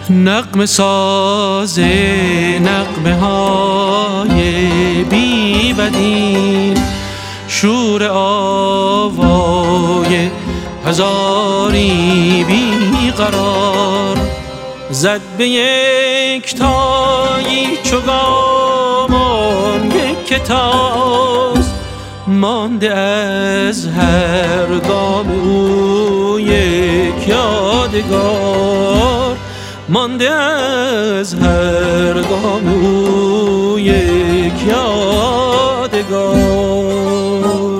نغمه ساز نغمه های بی بدیل، شور آوای هزاری بی قرار، زد به یک تایی چو گامان یک تاز، مانده از هر گام او یک یادگار، مانده از هر گام او یک یادگار.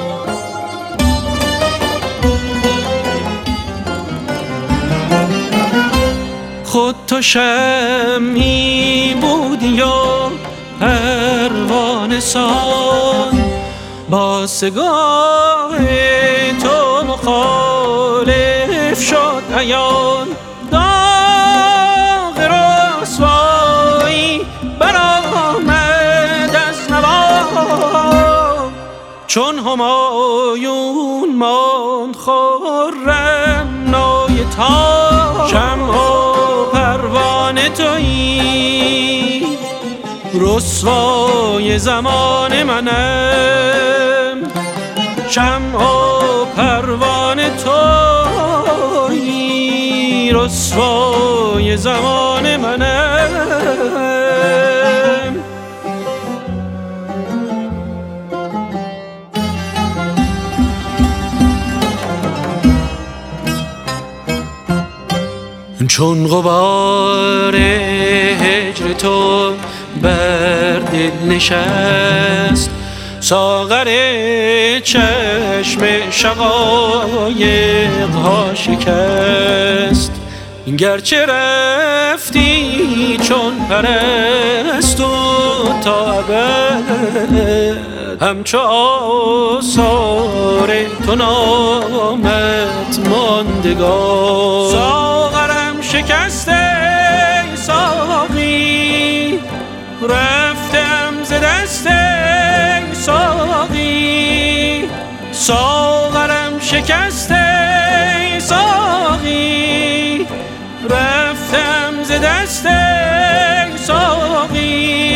خود تو شمعی بودی و پروانه سان، با سگاه تو مخالف شد عیان، داغ رسوایی برآمد از نوا، چون همایون ماند خرم نای تاج. شمع و پروانه تویی، رسوای زمان منم، شمع و پروانه تویی، رسوای زمان منم. چون غبار هجر تو بر دل نشست، ساغر چشم شقایق ها شکست، گرچه رفتی چون پرستو تا ابد، همچو آثار تو نامت ماندگار. ساغرم شکسته ساقی، رفتم ز دست ساقی، ساغرم شکسته ساقی، رفتم ز دست ساقی،